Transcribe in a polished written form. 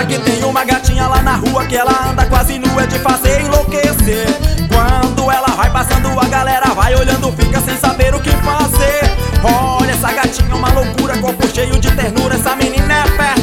que tem uma gatinha lá na rua que ela anda quase nua, é de fazer enlouquecer. Quando ela vai passando a galera vai olhando, fica sem saber o que fazer. Olha essa gatinha, uma loucura, corpo cheio de ternura, essa menina é perna